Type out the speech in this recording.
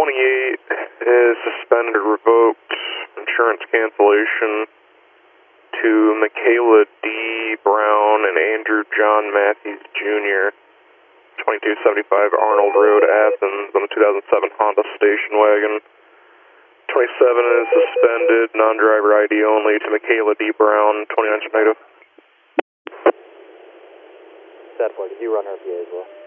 28 is suspended or revoked insurance cancellation to Michaela D. Brown and Andrew John Matthews Jr., 2275 Arnold Road, Athens, on a 2007 Honda station wagon. 27 is suspended, non-driver ID only, to Michaela D. Brown, 29 Tornado. That 40, did you run her PA as well?